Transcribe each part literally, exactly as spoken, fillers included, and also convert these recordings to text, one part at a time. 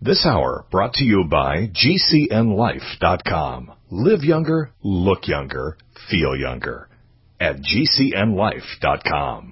This hour brought to you by G C N life dot com. Live younger, look younger, feel younger at G C N life dot com.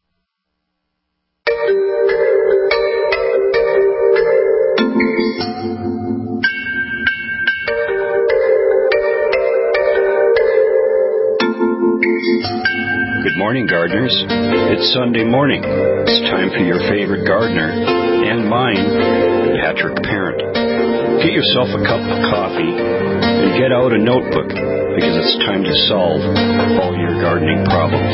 Good morning, gardeners. It's Sunday morning. It's time for your favorite gardener and mine, Patrick Parent. Get yourself a cup of coffee and get out a notebook because it's time to solve all your gardening problems.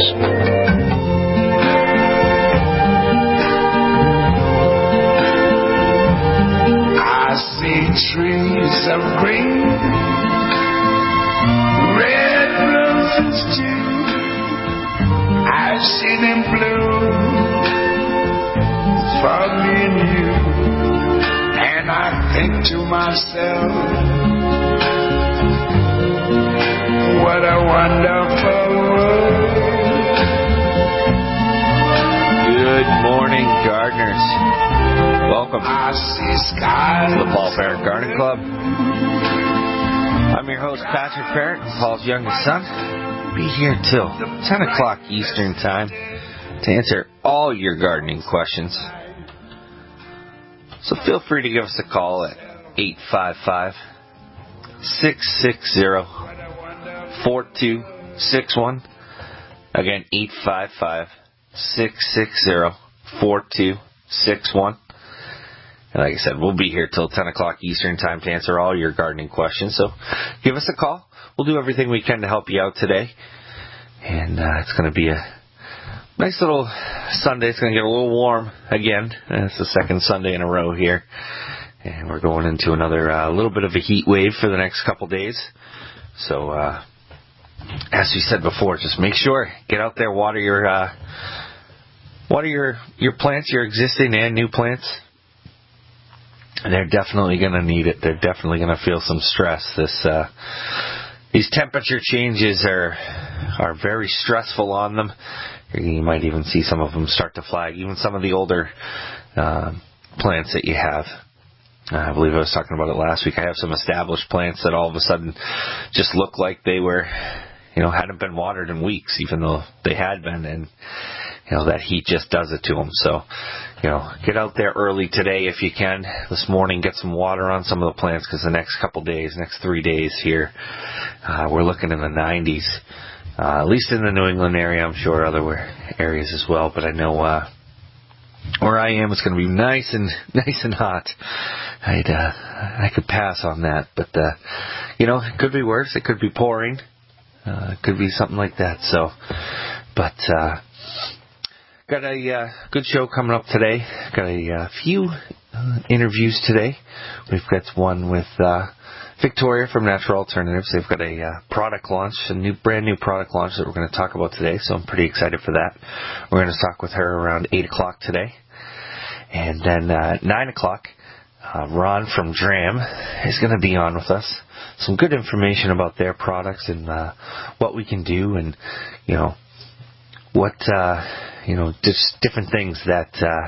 I see trees of green, red roses too. I see them bloom for me and you, and I think to myself, what a wonderful world. Good morning, gardeners. Welcome I see skies to the Paul Parent Garden Club. I'm your host, Patrick Parent, Paul's youngest son. Be here till ten o'clock Eastern Time to answer all your gardening questions. So feel free to give us a call at eight five five, six six zero, four two six one. Again, eight five five, six six zero, four two six one. And like I said, we'll be here till ten o'clock Eastern Time to answer all your gardening questions. So give us a call. We'll do everything we can to help you out today. And uh, it's going to be a nice little Sunday. It's going to get a little warm again. It's the second Sunday in a row here. And we're going into another uh, little bit of a heat wave for the next couple days. So, uh, as we said before, just make sure, get out there, water your uh, water your, your plants, your existing and new plants. They're definitely going to need it. They're definitely going to feel some stress. This uh, these temperature changes are are very stressful on them. You might even see some of them start to flag. Even some of the older uh, plants that you have. Uh, I believe I was talking about it last week. I have some established plants that all of a sudden just look like they were, you know, hadn't been watered in weeks, even though they had been, and you know, that heat just does it to them. So, you know, get out there early today if you can. This morning, get some water on some of the plants because the next couple days, next three days here, uh, we're looking in the nineties. Uh, at least in the New England area, I'm sure other areas as well. But I know uh, where I am, it's going to be nice and nice and hot. I'd uh, I could pass on that, but uh, you know, it could be worse. It could be pouring. Uh, it could be something like that. So, but. Uh, Got a uh, good show coming up today. Got a uh, few uh, interviews today. We've got one with uh, Victoria from Natural Alternatives. They've got a uh, product launch, a new, brand new product launch that we're going to talk about today. So I'm pretty excited for that. We're going to talk with her around eight o'clock today. And then uh, at nine o'clock, uh, Ron from Dram is going to be on with us. Some good information about their products and uh, what we can do and, you know, what... Uh, You know, just different things that, uh,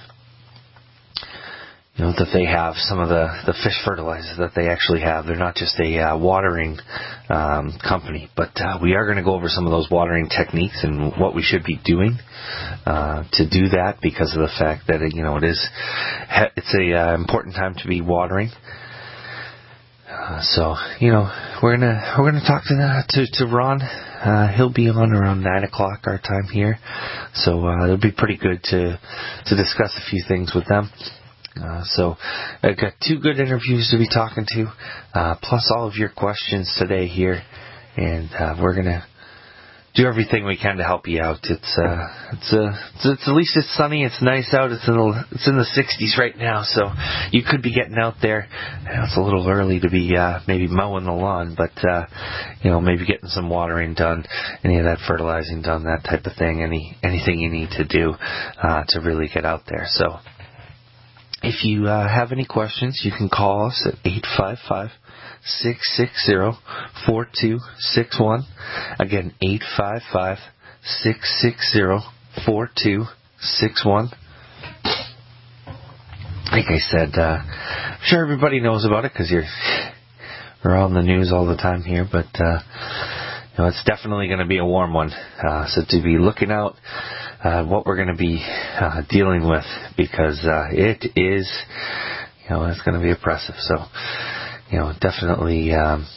you know, that they have, some of the, the fish fertilizers that they actually have. They're not just a uh, watering um, company, but uh, we are going to go over some of those watering techniques and what we should be doing uh, to do that because of the fact that, you know, it is, it's a uh, important time to be watering. Uh, so, you know, we're gonna we're gonna talk to the, to to Ron. Uh, he'll be on around nine o'clock our time here, so uh, it'll be pretty good to to discuss a few things with them. Uh, so I've got two good interviews to be talking to, uh, plus all of your questions today here, and uh, we're gonna do everything we can to help you out. It's uh, it's uh, it's, it's at least it's sunny. It's nice out. It's in the it's in the sixties right now, so you could be getting out there. I know it's a little early to be uh, maybe mowing the lawn, but uh, you know, maybe getting some watering done, any of that fertilizing done, that type of thing. Any anything you need to do uh, to really get out there. So if you uh, have any questions, you can call us at eight five five, six six zero, four two six one. Again, eight five five, six six zero, four two six one. Like I said, uh, sure everybody knows about it because you're we're on the news all the time here, but uh, you know, it's definitely going to be a warm one. Uh, so to be looking out uh, what we're going to be uh, dealing with, because uh, it is, you know, it's going to be oppressive. So, you know, definitely um,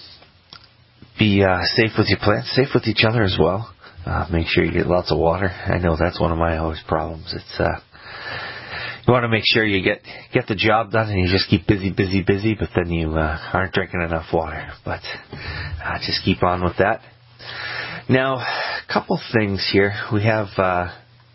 be uh, safe with your plants, safe with each other as well. Uh, make sure you get lots of water. I know that's one of my always problems. It's uh, you want to make sure you get get the job done, and you just keep busy, busy, busy, but then you uh, aren't drinking enough water. But uh, just keep on with that. Now, a couple things here. We have, uh,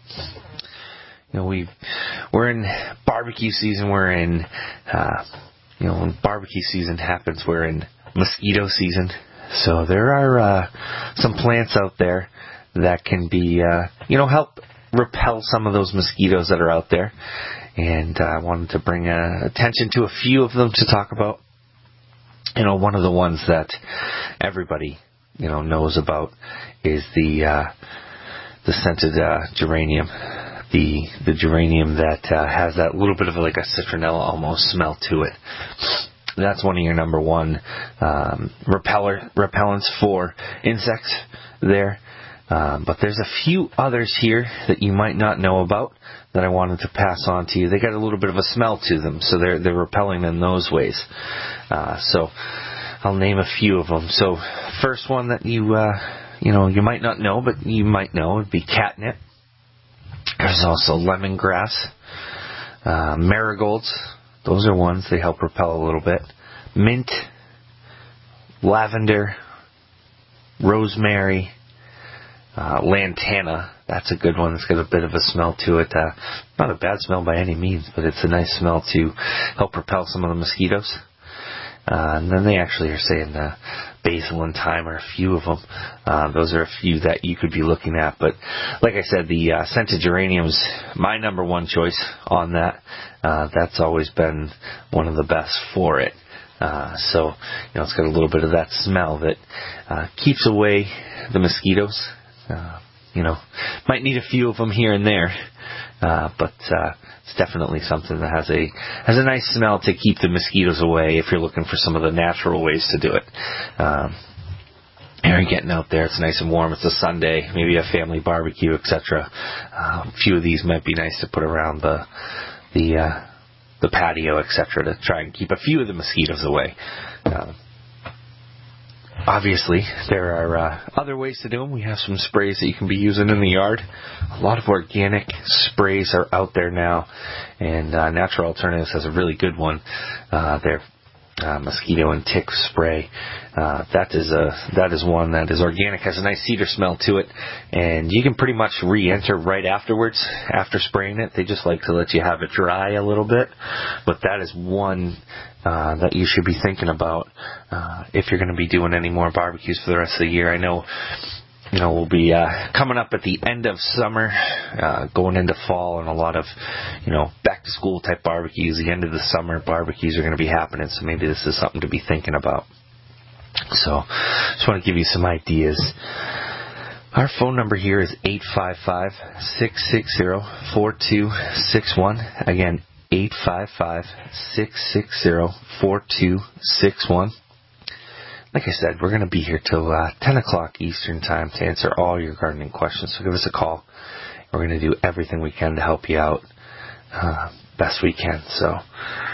you know, we we're in barbecue season. We're in, uh, you know, when barbecue season happens, we're in mosquito season. So there are uh, some plants out there that can be, uh, you know, help repel some of those mosquitoes that are out there. And I uh, wanted to bring uh, attention to a few of them to talk about. You know, one of the ones that everybody, you know, knows about is the uh, the scented uh, geranium. The the geranium that uh, has that little bit of like a citronella almost smell to it. That's one of your number one um, repeller repellents for insects there. Um, but there's a few others here that you might not know about that I wanted to pass on to you. They got a little bit of a smell to them, so they're they're repelling in those ways. Uh, so I'll name a few of them. So first one that you uh, you know you might not know, but you might know would be catnip. There's also lemongrass, uh, marigolds. Those are ones they help repel a little bit. Mint, lavender, rosemary. Uh, lantana, that's a good one. It's got a bit of a smell to it. Uh, not a bad smell by any means, but it's a nice smell to help repel some of the mosquitoes. Uh, and then they actually are saying uh, basil and thyme are a few of them. Uh, those are a few that you could be looking at. But like I said, the uh, scented geranium's my number one choice on that. Uh, that's always been one of the best for it. Uh, so, you know, it's got a little bit of that smell that uh, keeps away the mosquitoes. Uh, you know, might need a few of them here and there, uh, but uh, it's definitely something that has a has a nice smell to keep the mosquitoes away if you're looking for some of the natural ways to do it. Um, you're getting out there, it's nice and warm, it's a Sunday, maybe a family barbecue, et cetera. Uh, a few of these might be nice to put around the the uh, the patio, et cetera, to try and keep a few of the mosquitoes away. Uh, Obviously, there are uh, other ways to do them. We have some sprays that you can be using in the yard. A lot of organic sprays are out there now, and uh, Natural Alternatives has a really good one. Uh, their uh, mosquito and tick spray. Uh, that is a that is one that is organic, has a nice cedar smell to it, and you can pretty much re-enter right afterwards after spraying it. They just like to let you have it dry a little bit, but that is one Uh, that you should be thinking about uh, if you're going to be doing any more barbecues for the rest of the year. I know, you know, we'll be uh, coming up at the end of summer, uh, going into fall, and a lot of, you know, back to school type barbecues. The end of the summer barbecues are going to be happening, so maybe this is something to be thinking about. So, just want to give you some ideas. Our phone number here is eight five five, six six zero, four two six one. Again, eight five five, six six zero, four two six one. Like I said, we're going to be here till uh, ten o'clock Eastern Time to answer all your gardening questions. So give us a call. We're going to do everything we can to help you out uh, best we can. So, a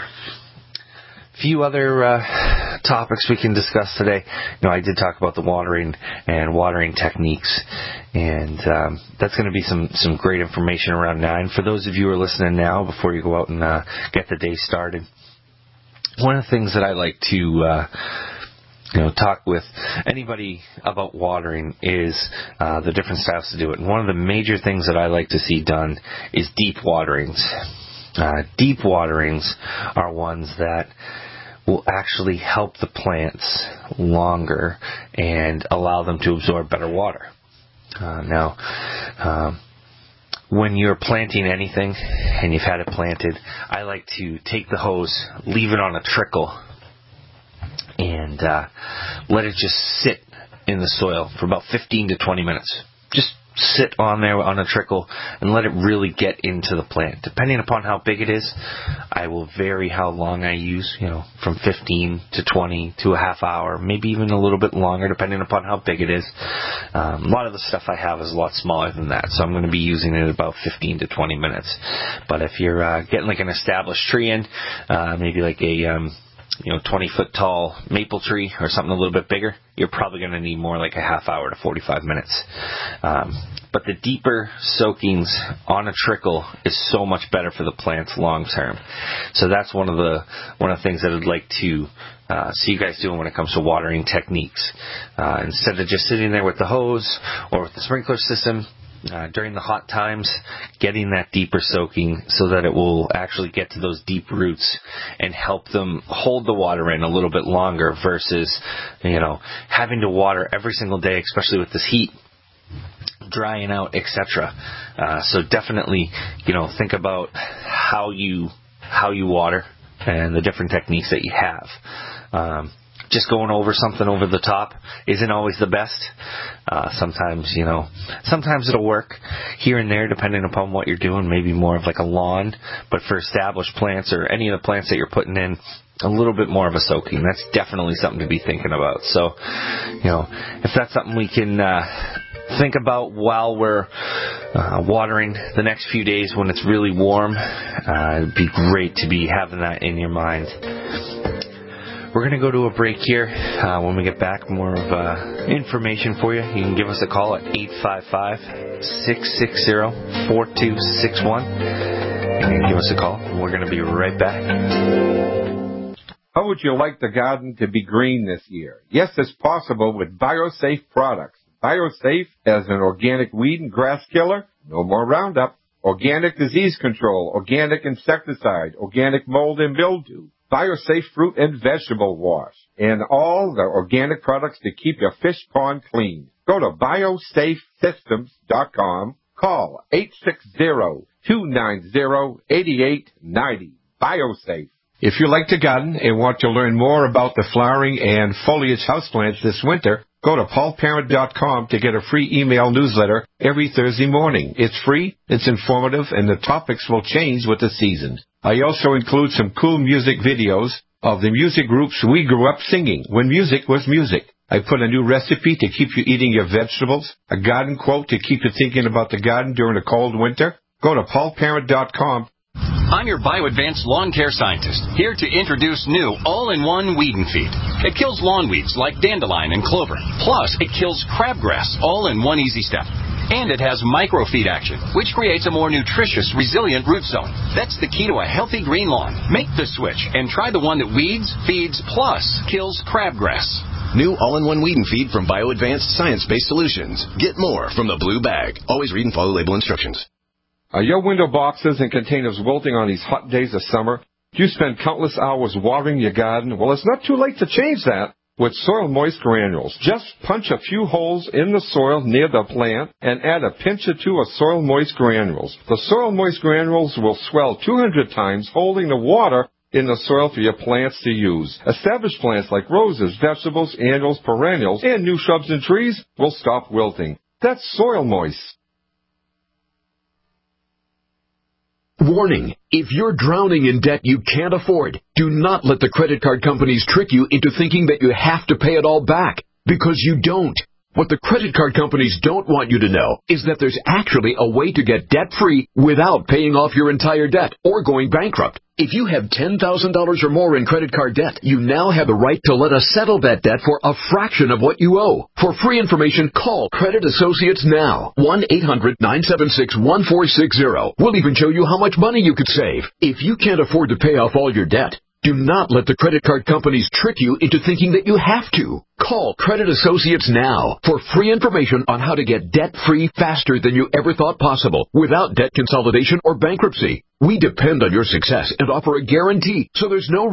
few other uh, topics we can discuss today. You know, I did talk about the watering and watering techniques, and um, that's going to be some, some great information around nine. For those of you who are listening now, before you go out and uh, get the day started, one of the things that I like to uh, you know talk with anybody about watering is uh, the different styles to do it. And one of the major things that I like to see done is deep waterings. Uh, deep waterings are ones that will actually help the plants longer and allow them to absorb better water. Uh, now, um, when you're planting anything and you've had it planted, I like to take the hose, leave it on a trickle, and uh, let it just sit in the soil for about fifteen to twenty minutes. Just sit on there on a trickle and let it really get into the plant. Depending upon how big it is, I will vary how long I use, you know, from fifteen to twenty to a half hour, maybe even a little bit longer depending upon how big it is. Um, a lot of the stuff I have is a lot smaller than that, so I'm going to be using it about fifteen to twenty minutes. But if you're uh, getting like an established tree in, uh, maybe like a um, you know, twenty foot tall maple tree or something a little bit bigger, you're probably going to need more like a half hour to forty-five minutes. Um, but the deeper soakings on a trickle is so much better for the plants long term. So that's one of the one of the things that I'd like to uh, see you guys doing when it comes to watering techniques. Uh, instead of just sitting there with the hose or with the sprinkler system, Uh, during the hot times, getting that deeper soaking so that it will actually get to those deep roots and help them hold the water in a little bit longer versus, you know, having to water every single day, especially with this heat, drying out, et cetera. Uh, so definitely, you know, think about how you how you water and the different techniques that you have. Um, Just going over something over the top isn't always the best. Uh, sometimes, you know, sometimes it'll work here and there depending upon what you're doing, maybe more of like a lawn. But for established plants or any of the plants that you're putting in, a little bit more of a soaking. That's definitely something to be thinking about. So, you know, if that's something we can uh, think about while we're uh, watering the next few days when it's really warm, uh, it'd be great to be having that in your mind. We're going to go to a break here. Uh, when we get back, more of uh, information for you. You can give us a call at eight five five, six six zero, four two six one. And give us a call. We're going to be right back. How would you like the garden to be green this year? Yes, it's possible with BioSafe products. BioSafe as an organic weed and grass killer, no more Roundup, organic disease control, organic insecticide, organic mold and mildew, BioSafe fruit and vegetable wash, and all the organic products to keep your fish pond clean. Go to biosafe systems dot com. Call eight six zero, two nine zero, eight eight nine zero. BioSafe. If you like to garden and want to learn more about the flowering and foliage houseplants this winter, go to paul parent dot com to get a free email newsletter every Thursday morning. It's free, it's informative, and the topics will change with the seasons. I also include some cool music videos of the music groups we grew up singing when music was music. I put a new recipe to keep you eating your vegetables, a garden quote to keep you thinking about the garden during a cold winter. Go to paul parent dot com. I'm your BioAdvanced lawn care scientist, here to introduce new all-in-one weed and feed. It kills lawn weeds like dandelion and clover. Plus, it kills crabgrass all in one easy step. And it has microfeed action, which creates a more nutritious, resilient root zone. That's the key to a healthy green lawn. Make the switch and try the one that weeds, feeds, plus kills crabgrass. New all-in-one weed and feed from BioAdvanced Science-Based Solutions. Get more from the blue bag. Always read and follow label instructions. Are your window boxes and containers wilting on these hot days of summer? Do you spend countless hours watering your garden? Well, it's not too late to change that with Soil Moist Granules. Just punch a few holes in the soil near the plant and add a pinch or two of Soil Moist Granules. The Soil Moist Granules will swell two hundred times, holding the water in the soil for your plants to use. Established plants like roses, vegetables, annuals, perennials, and new shrubs and trees will stop wilting. That's Soil Moist. Warning, if you're drowning in debt you can't afford, do not let the credit card companies trick you into thinking that you have to pay it all back, because you don't. What the credit card companies don't want you to know is that there's actually a way to get debt-free without paying off your entire debt or going bankrupt. If you have ten thousand dollars or more in credit card debt, you now have the right to let us settle that debt for a fraction of what you owe. For free information, call Credit Associates now. one eight hundred nine seven six one four six zero. We'll even show you how much money you could save. If you can't afford to pay off all your debt, do not let the credit card companies trick you into thinking that you have to. Call Credit Associates now for free information on how to get debt-free faster than you ever thought possible without debt consolidation or bankruptcy. We depend on your success and offer a guarantee, so there's no risk.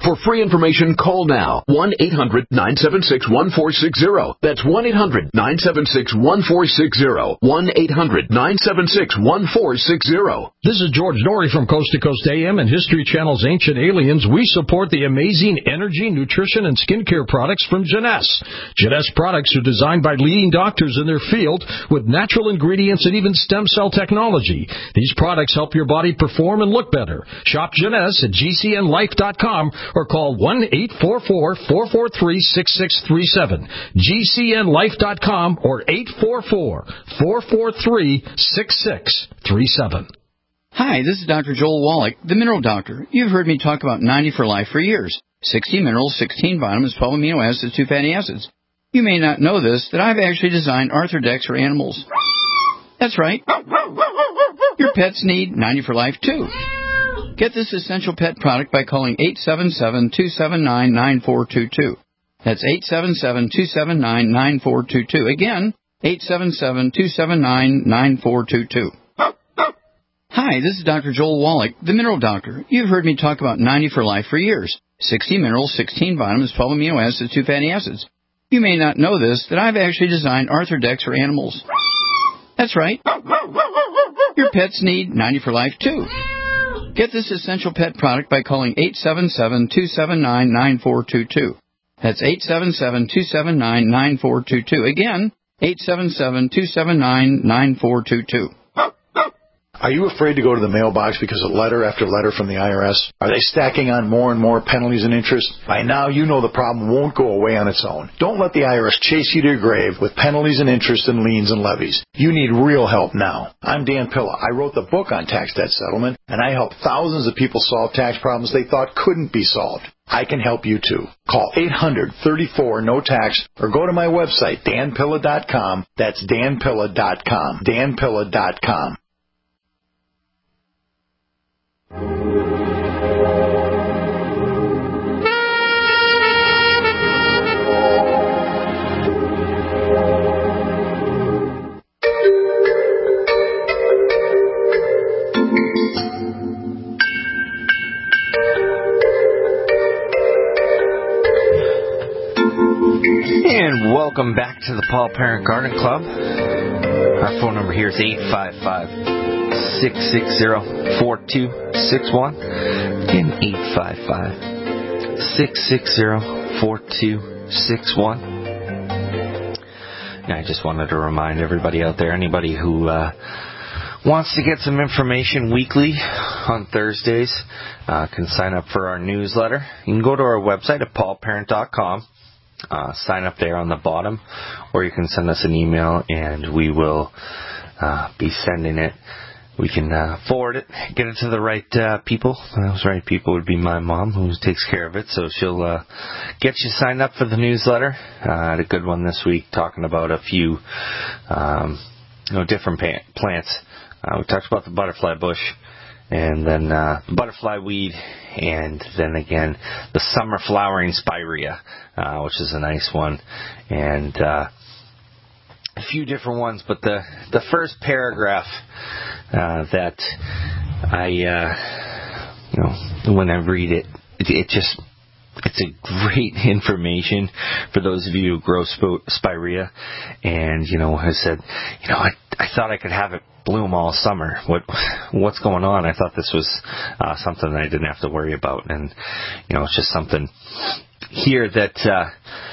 For free information, call now. one eight hundred nine seven six one four six zero. That's one eight hundred nine seven six one four six zero. one eight hundred nine seven six one four six zero. This is George Norrie from Coast to Coast A M and History Channel's Ancient Aliens. We support the amazing energy, nutrition, and skincare products from Jeunesse. Jeunesse products are designed by leading doctors in their field with natural ingredients and even stem cell technology. These products help your body perform and look better. Shop Jeunesse at G C N life dot com or call one eight four four, four four three, six six three seven. G C N life dot com or eight four four, four four three, six six three seven. Hi, this is Doctor Joel Wallach, the Mineral Doctor. You've heard me talk about ninety for Life for years. sixty minerals, sixteen vitamins, twelve amino acids, two fatty acids. You may not know this, that I've actually designed Arthrodex for animals. That's right. Your pets need ninety for Life, too. Get this essential pet product by calling eight seven seven, two seven nine, nine four two two. That's eight seven seven, two seven nine, nine four two two. Again, eight seven seven, two seven nine, nine four two two. Hi, this is Doctor Joel Wallach, the Mineral Doctor. You've heard me talk about ninety for Life for years. sixty minerals, sixteen vitamins, twelve amino acids, two fatty acids. You may not know this, that I've actually designed Arthrodex for animals. That's right. Your pets need ninety for Life, too. Get this essential pet product by calling eight seven seven, two seven nine, nine four two two. That's eight seven seven, two seven nine, nine four two two. Again, eight seven seven, two seven nine, nine four two two. Are you afraid to go to the mailbox because of letter after letter from the I R S? Are they stacking on more and more penalties and interest? By now, you know the problem won't go away on its own. Don't let the I R S chase you to your grave with penalties and interest and liens and levies. You need real help now. I'm Dan Pilla. I wrote the book on tax debt settlement, and I helped thousands of people solve tax problems they thought couldn't be solved. I can help you too. Call eight hundred, thirty-four, no tax or go to my website, dan pilla dot com. That's dan pilla dot com. dan pilla dot com. And welcome back to the Paul Parent Garden Club. Our phone number here is eight five five, six six zero, four two six one. Again, eight five five, six six zero, four two six one. And I just wanted to remind everybody out there, anybody who uh, wants to get some information weekly on Thursdays, uh, can sign up for our newsletter. You can go to our website at paul parent dot com. Uh, sign up there on the bottom, or you can send us an email and we will uh, be sending it. We can uh, forward it, get it to the right uh, people. Those right people would be my mom, who takes care of it, so she'll uh, get you signed up for the newsletter. Uh, I had a good one this week talking about a few um, you know, different pa- plants. Uh, we talked about the butterfly bush, and then uh, the butterfly weed, and then again the summer flowering spirea, uh, which is a nice one, and uh, a few different ones. But the the first paragraph uh, that I uh, you know when I read it, it, it just it's a great information for those of you who grow sp- spirea, and you know has said, you know I I thought I could have it bloom all summer. What what's going on? I thought this was uh, something that I didn't have to worry about, and you know it's just something here that uh,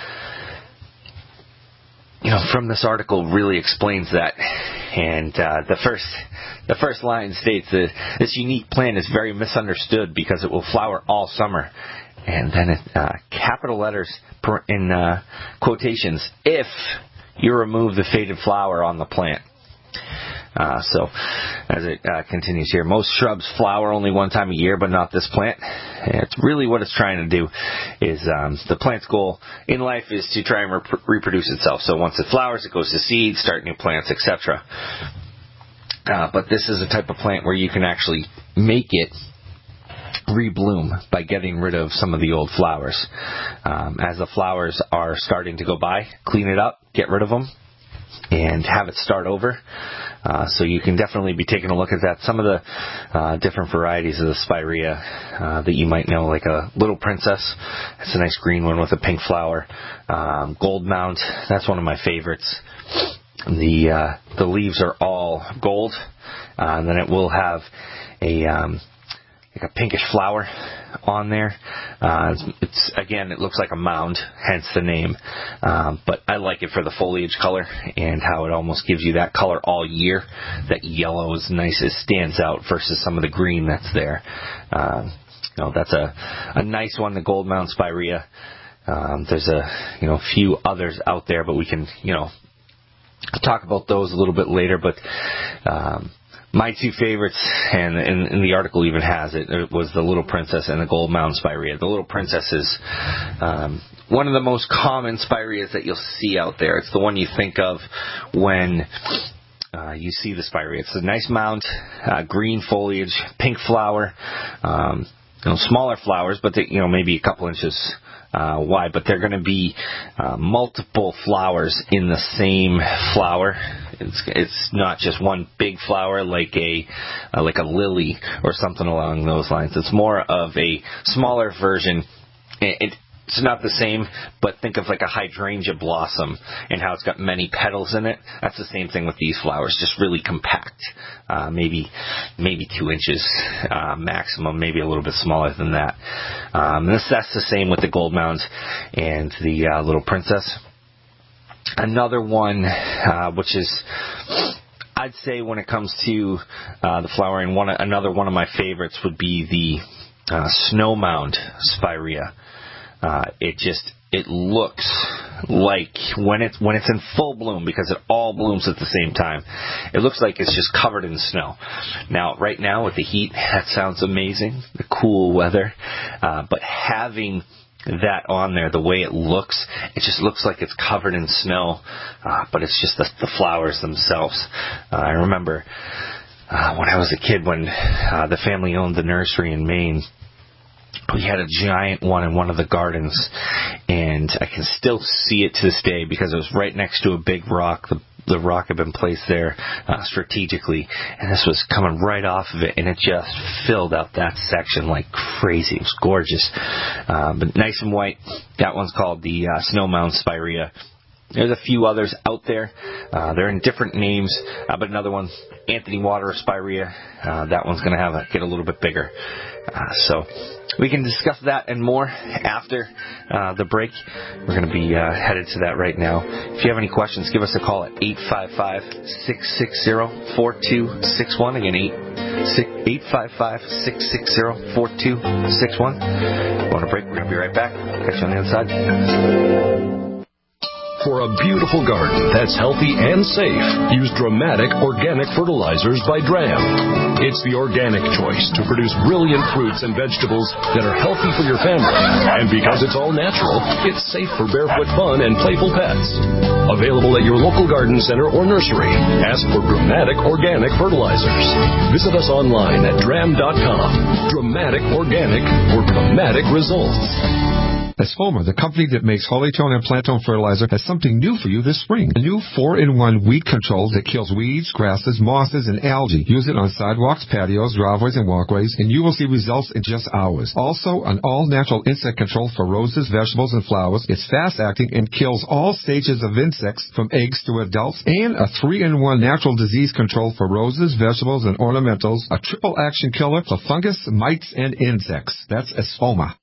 you know from this article really explains that. And uh, the first the first line states that this unique plant is very misunderstood because it will flower all summer. And then it, uh, capital letters in uh, quotations, if you remove the faded flower on the plant. Uh, so, as it uh, continues here, most shrubs flower only one time a year, but not this plant. And it's really what it's trying to do is um, the plant's goal in life is to try and rep- reproduce itself. So once it flowers, it goes to seed, start new plants, et cetera. Uh, but this is a type of plant where you can actually make it rebloom by getting rid of some of the old flowers. Um, as the flowers are starting to go by, clean it up, get rid of them, and have it start over. Uh, so you can definitely be taking a look at that. Some of the uh, different varieties of the spirea uh, that you might know, like a Little Princess. It's a nice green one with a pink flower. Um, Gold Mount, that's one of my favorites. The uh, the leaves are all gold, uh, and then it will have a um, like a pinkish flower on there. Uh, it's, it's again, it looks like a mound, hence the name. Um, but I like it for the foliage color and how it almost gives you that color all year. That yellow is nice; it stands out versus some of the green that's there. Uh, you know, that's a a nice one, the Gold Mount Spirea. Um, there's a you know few others out there, but we can you know. I'll talk about those a little bit later, but um, my two favorites, and, and, and the article even has it, it was the Little Princess and the Gold Mount Spirea. The Little Princess is um, one of the most common spireas that you'll see out there. It's the one you think of when uh, you see the spirea. It's a nice mound, uh, green foliage, pink flower, um, you know, smaller flowers, but they, you know maybe a couple inches Uh, wide, but they're going to be uh, multiple flowers in the same flower. It's it's not just one big flower like a uh, like a lily or something along those lines. It's more of a smaller version. It, it's not the same, but think of like a hydrangea blossom and how it's got many petals in it. That's the same thing with these flowers, just really compact, uh, maybe maybe two inches uh, maximum, maybe a little bit smaller than that. Um, this, that's the same with the Gold Mount and the uh, Little Princess. Another one, uh, which is, I'd say when it comes to uh, the flowering, one another one of my favorites would be the uh, Snow Mound Spirea. Uh, it just, it looks like when it's, when it's in full bloom, because it all blooms at the same time, it looks like it's just covered in snow. Now, right now with the heat, that sounds amazing, the cool weather, uh, but having that on there, the way it looks, it just looks like it's covered in snow, uh, but it's just the, the flowers themselves. Uh, I remember, uh, when I was a kid, when, uh, the family owned the nursery in Maine, we had a giant one in one of the gardens, and I can still see it to this day because it was right next to a big rock. The, the rock had been placed there uh, strategically, and this was coming right off of it, and it just filled out that section like crazy. It was gorgeous, uh, but nice and white. That one's called the uh, Snow Mound Spirea. There's a few others out there. Uh, they're in different names, uh, but another one, Anthony Water Spirea. Uh, that one's going to have a, get a little bit bigger. Uh, so we can discuss that and more after uh, the break. We're going to be uh, headed to that right now. If you have any questions, give us a call at eight five five, six six zero, four two six one. Again, eight five five, six six zero, four two six one. We're on a break. We're going to be right back. Catch you on the other side. For a beautiful garden that's healthy and safe, use Dramatic Organic Fertilizers by Dram. It's the organic choice to produce brilliant fruits and vegetables that are healthy for your family. And because it's all natural, it's safe for barefoot fun and playful pets. Available at your local garden center or nursery. Ask for Dramatic Organic Fertilizers. Visit us online at dram dot com. Dramatic Organic for dramatic results. Espoma, the company that makes Holytone and Plantone fertilizer, has something new for you this spring. A new four in one weed control that kills weeds, grasses, mosses, and algae. Use it on sidewalks, patios, driveways, and walkways, and you will see results in just hours. Also, an all-natural insect control for roses, vegetables, and flowers. It's fast-acting and kills all stages of insects from eggs to adults. And a three in one natural disease control for roses, vegetables, and ornamentals. A triple-action killer for fungus, mites, and insects. That's Espoma.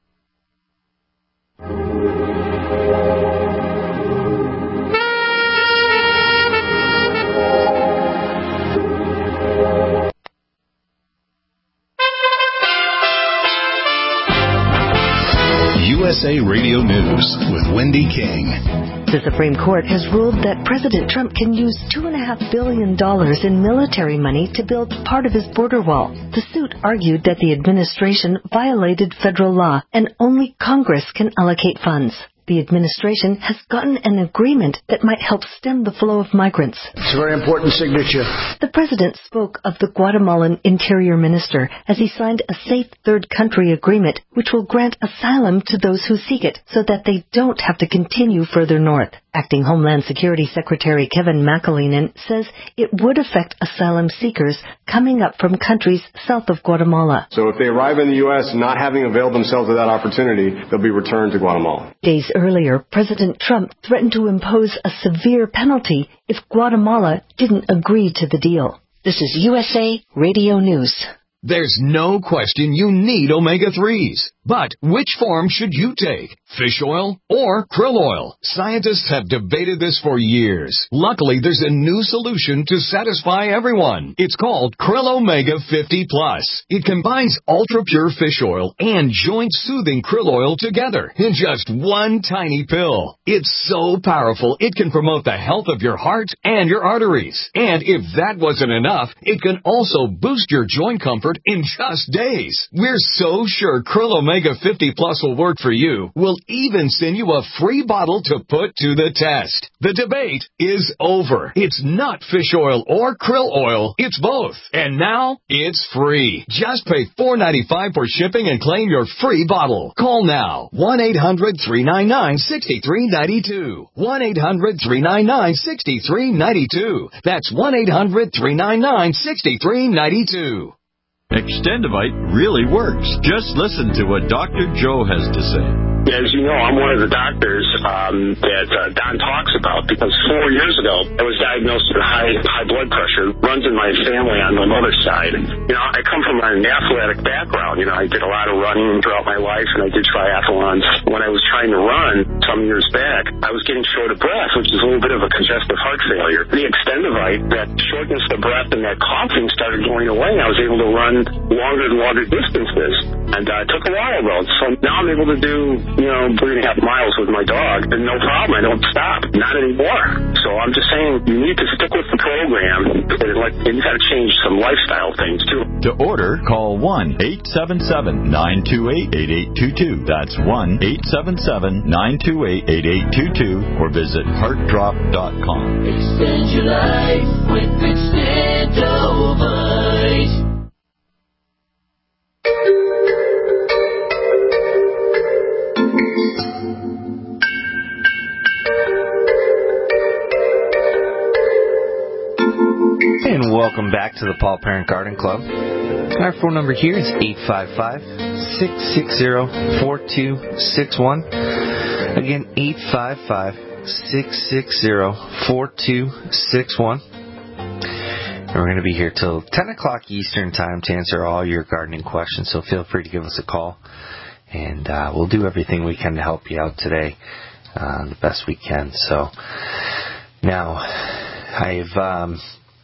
U S A Radio News with Wendy King. The Supreme Court has ruled that President Trump can use two point five billion dollars in military money to build part of his border wall. The suit argued that the administration violated federal law and only Congress can allocate funds. The administration has gotten an agreement that might help stem the flow of migrants. It's a very important signature. The president spoke of the Guatemalan interior minister as he signed a safe third country agreement which will grant asylum to those who seek it so that they don't have to continue further north. Acting Homeland Security Secretary Kevin McAleenan says it would affect asylum seekers coming up from countries south of Guatemala. So if they arrive in the U S not having availed themselves of that opportunity, they'll be returned to Guatemala. Days earlier, President Trump threatened to impose a severe penalty if Guatemala didn't agree to the deal. This is U S A Radio News. There's no question you need omega threes. But which form should you take? Fish oil or krill oil? Scientists have debated this for years. Luckily, there's a new solution to satisfy everyone. It's called Krill Omega fifty plus. It combines ultra-pure fish oil and joint-soothing krill oil together in just one tiny pill. It's so powerful, it can promote the health of your heart and your arteries. And if that wasn't enough, it can also boost your joint comfort in just days. We're so sure Krill Omega fifty plus will work for you. We'll even send you a free bottle to put to the test. The debate is over. It's not fish oil or krill oil. It's both. And now it's free. Just pay four dollars and ninety-five cents for shipping and claim your free bottle. Call now. one eight hundred three nine nine six three nine two. one eight hundred three nine nine six three nine two. That's one eight hundred three nine nine six three nine two. Extendivite really works. Just listen to what Doctor Joe has to say. As you know, I'm one of the doctors um, that uh, Don talks about because four years ago I was diagnosed with high high blood pressure. Runs in my family on my mother's side. You know, I come from an athletic background. You know, I did a lot of running throughout my life, and I did triathlons. When I was trying to run some years back, I was getting short of breath, which is a little bit of a congestive heart failure. The Extendivite, that shortness of breath and that coughing started going away. I was able to run longer and longer distances, and uh, it took a while though. So now I'm able to do, you know, three and a half miles with my dog, and no problem. I don't stop. Not anymore. So I'm just saying, you need to stick with the program, and like, you got to change some lifestyle things too. To order, call one eight seven seven nine two eight eight eight two two. That's one eight seven seven nine two eight eight eight two two, or visit heart drop dot com. Extend your life with Extendivite. And welcome back to the Paul Parent Garden Club. Our phone number here is eight five five, six six zero, four two six one. Again, eight five five, six six zero, four two six one. And we're going to be here till ten o'clock Eastern Time to answer all your gardening questions, so feel free to give us a call. And uh, we'll do everything we can to help you out today uh, the best we can. So now, I've... Um,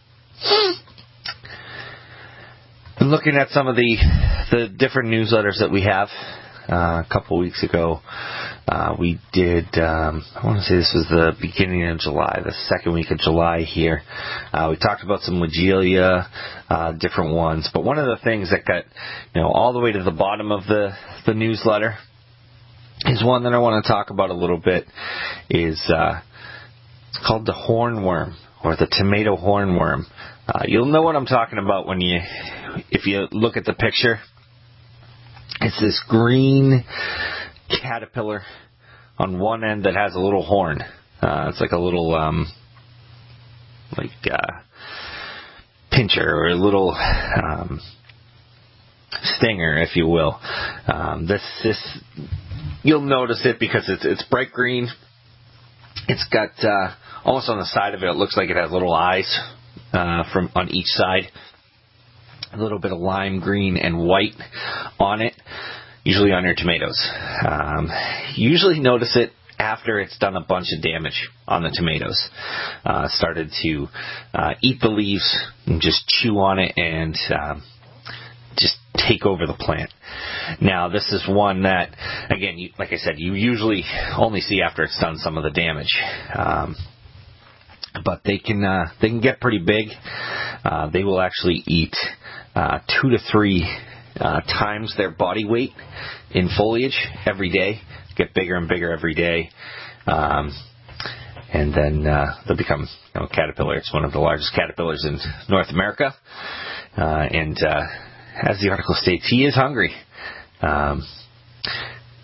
been looking at some of the the different newsletters that we have. Uh, a couple of weeks ago, uh, we did, um, I want to say this was the beginning of July, the second week of July here. Uh, we talked about some Logelia, uh, different ones. But one of the things that got, you know, all the way to the bottom of the, the newsletter is one that I want to talk about a little bit. Is uh, it's called the hornworm, or the tomato hornworm. Uh, you'll know what I'm talking about when you, if you look at the picture. It's this green caterpillar on one end that has a little horn. Uh, it's like a little, um, like, uh, pincher, or a little, um, stinger, if you will. Um, this, this, you'll notice it because it's, it's bright green. It's got, uh, almost on the side of it, it looks like it has little eyes uh, from on each side. A little bit of lime green and white on it, usually on your tomatoes. Um, usually notice it after it's done a bunch of damage on the tomatoes. Uh, started to uh, eat the leaves and just chew on it and um, just take over the plant. Now, this is one that, again, you, like I said, you usually only see after it's done some of the damage. Um, but they can uh, they can get pretty big. Uh, they will actually eat uh, two to three uh, times their body weight in foliage every day. Get bigger and bigger every day. Um, and then uh, they'll become, you know, caterpillar. It's one of the largest caterpillars in North America. Uh, and uh, as the article states, he is hungry. Um,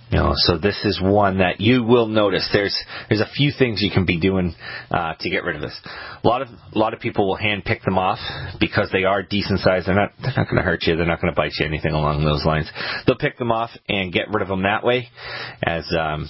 You know, so this is one that you will notice. There's there's a few things you can be doing uh, to get rid of this. A lot of a lot of people will hand pick them off because they are decent sized. They're not they're not going to hurt you. They're not going to bite you. Anything along those lines. They'll pick them off and get rid of them that way. As um,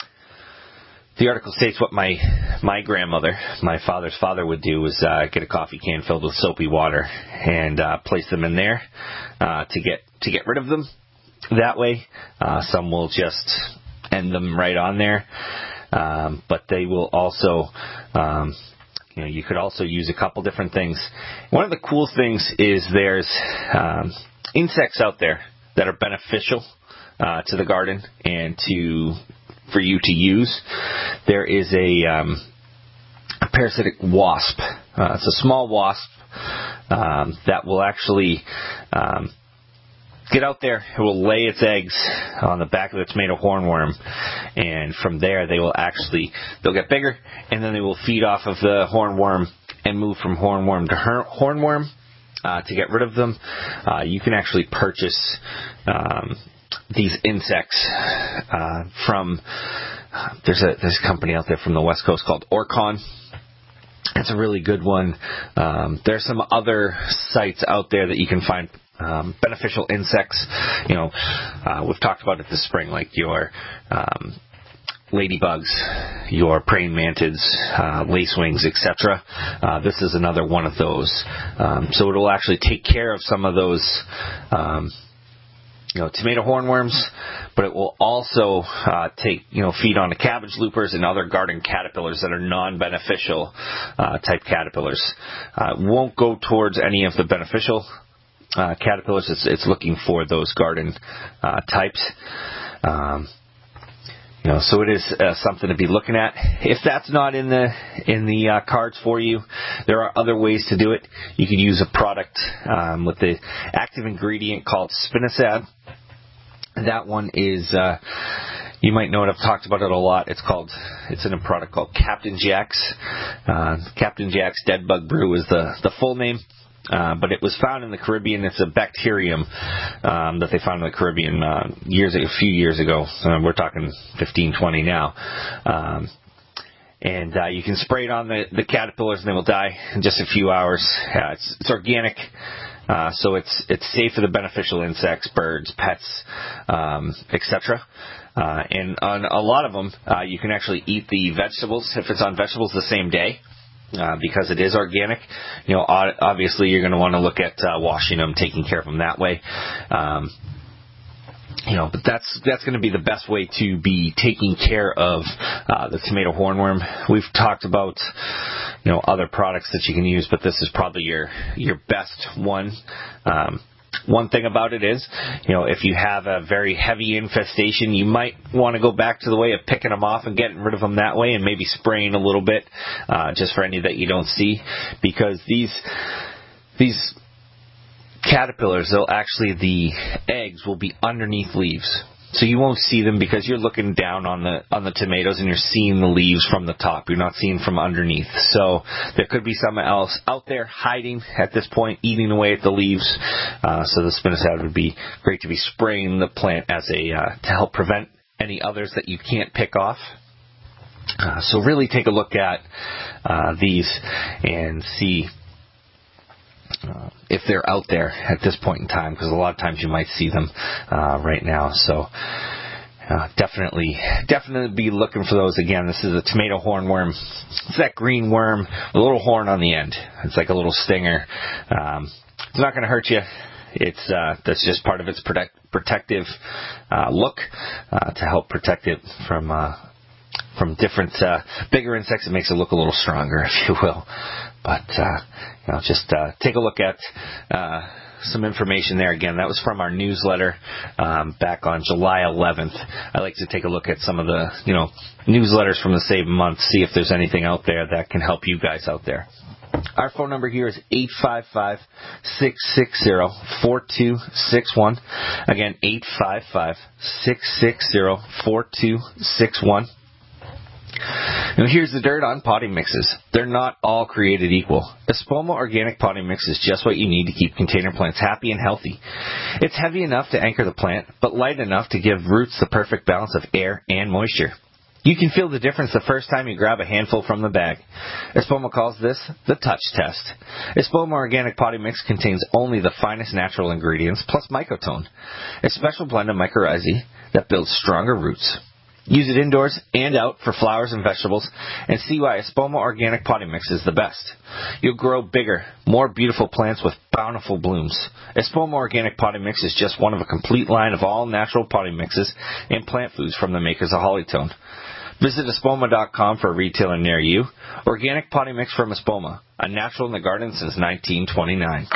the article states, what my my grandmother, my father's father, would do was uh, get a coffee can filled with soapy water and uh, place them in there uh, to get to get rid of them. That way, uh, some will just end them right on there, um, but they will also, um, you know, you could also use a couple different things. One of the cool things is there's um, insects out there that are beneficial uh, to the garden and to for you to use. There is a, um, a parasitic wasp. Uh, it's a small wasp um, that will actually um, get out there. It will lay its eggs on the back of the tomato hornworm, and from there they will actually, they'll get bigger, and then they will feed off of the hornworm and move from hornworm to her- hornworm. Uh, to get rid of them, uh, you can actually purchase um, these insects uh, from, uh, there's a there's a company out there from the West Coast called Orcon. It's a really good one. Um, there's some other sites out there that you can find Um, beneficial insects. You know, uh, we've talked about it this spring, like your um, ladybugs, your praying mantids, uh, lacewings, et cetera. Uh, this is another one of those. Um, so it will actually take care of some of those, um, you know, tomato hornworms, but it will also uh, take, you know, feed on the cabbage loopers and other garden caterpillars that are non-beneficial uh, type caterpillars. Uh, won't go towards any of the beneficial Uh, caterpillars. It's, it's looking for those garden uh, types. Um, you know, so it is uh, something to be looking at. If that's not in the in the uh, cards for you, there are other ways to do it. You can use a product um, with the active ingredient called Spinosad. That one is, uh, you might know it. I've talked about it a lot. It's called, it's in a product called Captain Jack's. Uh, Captain Jack's Dead Bug Brew is the the full name. Uh, but it was found in the Caribbean. It's a bacterium um, that they found in the Caribbean uh, years, a few years ago. Uh, we're talking fifteen, twenty now. Um, and uh, you can spray it on the, the caterpillars, and they will die in just a few hours. Uh, it's, it's organic, uh, so it's it's safe for the beneficial insects, birds, pets, um, et cetera. Uh, and on a lot of them, uh, you can actually eat the vegetables if it's on vegetables the same day. Uh, because it is organic, you know, obviously you're going to want to look at uh, washing them, taking care of them that way. Um, you know, but that's that's going to be the best way to be taking care of uh, the tomato hornworm. We've talked about, you know, other products that you can use, but this is probably your your best one. Um, One thing about it is, you know, if you have a very heavy infestation, you might want to go back to the way of picking them off and getting rid of them that way, and maybe spraying a little bit, uh, just for any that you don't see, because these these caterpillars, they'll actually, the eggs will be underneath leaves. So you won't see them because you're looking down on the on the tomatoes and you're seeing the leaves from the top. You're not seeing from underneath. So there could be something else out there hiding at this point, eating away at the leaves. Uh, so the Spinosad would be great to be spraying the plant as a uh, to help prevent any others that you can't pick off. Uh, so really take a look at uh, these and see Uh, if they're out there at this point in time, because a lot of times you might see them uh, right now. So uh, definitely, definitely be looking for those. Again, this is a tomato hornworm. It's that green worm with a little horn on the end. It's like a little stinger. Um, it's not going to hurt you. It's uh, that's just part of its protect, protective uh, look uh, to help protect it from uh, from different uh, bigger insects. It makes it look a little stronger, if you will. But uh, you know, just uh, take a look at uh, some information there. Again, that was from our newsletter um, back on July eleventh. I like to take a look at some of the, you know, newsletters from the same month, see if there's anything out there that can help you guys out there. Our phone number here is eight five five, six six zero, four two six one. Again, eight five five, six six zero, four two six one. Now here's the dirt on potting mixes. They're not all created equal. Espoma Organic Potting Mix is just what you need to keep container plants happy and healthy. It's heavy enough to anchor the plant, but light enough to give roots the perfect balance of air and moisture. You can feel the difference the first time you grab a handful from the bag. Espoma calls this the touch test. Espoma Organic Potting Mix contains only the finest natural ingredients plus mycotone, a special blend of mycorrhizae that builds stronger roots. Use it indoors and out for flowers and vegetables, and see why Espoma Organic Potting Mix is the best. You'll grow bigger, more beautiful plants with bountiful blooms. Espoma Organic Potting Mix is just one of a complete line of all natural potting mixes and plant foods from the makers of Hollytone. Visit espoma dot com for a retailer near you. Organic potting mix from Espoma, a natural in the garden since nineteen twenty-nine.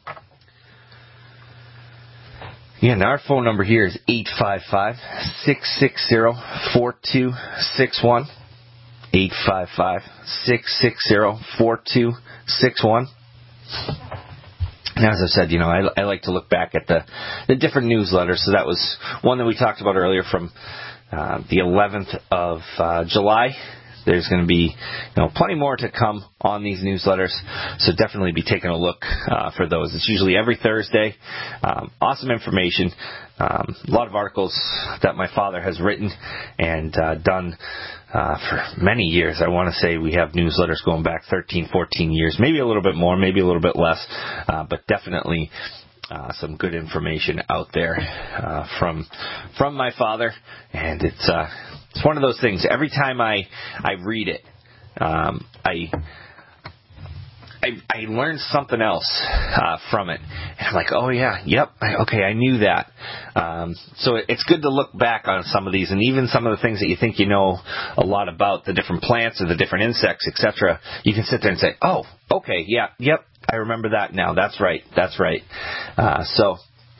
Yeah, and our phone number here is eight five five, six six zero, four two six one. eight five five, six six zero, four two six one. And as I said, you know, I, I like to look back at the, the different newsletters. So that was one that we talked about earlier from uh, the eleventh of uh, July. There's going to be, you know, plenty more to come on these newsletters, so definitely be taking a look uh, for those. It's usually every Thursday. Um, awesome information. Um, a lot of articles that my father has written and uh, done uh, for many years. I want to say we have newsletters going back thirteen, fourteen years, maybe a little bit more, maybe a little bit less, uh, but definitely Uh, some good information out there uh, from from my father, and it's uh, it's one of those things. Every time I I read it, um, I, I I learn something else uh, from it, and I'm like, oh yeah, yep, I, okay, I knew that. Um, so it, it's good to look back on some of these, and even some of the things that you think you know a lot about, the different plants or the different insects, et cetera. You can sit there and say, oh, okay, yeah, yep. I remember that now. That's right. That's right. Uh, so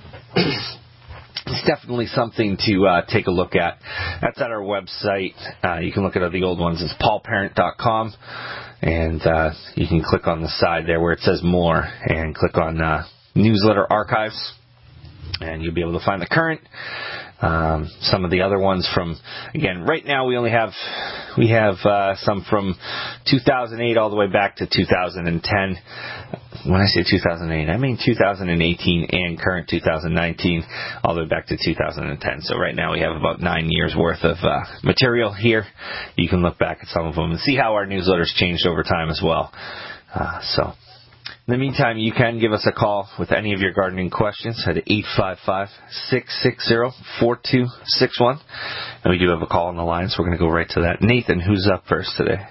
it's definitely something to uh, take a look at. That's at our website. Uh, you can look at the old ones. It's paul parent dot com, and uh, you can click on the side there where it says more, and click on uh, newsletter archives, and you'll be able to find the current. Um, some of the other ones from, again, right now we only have, we have uh, some from two thousand eight all the way back to two thousand ten. When I say two thousand eight, I mean two thousand eighteen and current two thousand nineteen all the way back to two thousand ten. So right now we have about nine years worth of uh, material here. You can look back at some of them and see how our newsletters changed over time as well. Uh, so... In the meantime, you can give us a call with any of your gardening questions at eight five five, six six zero, four two six one. And we do have a call on the line, so we're going to go right to that. Nathan, who's up first today?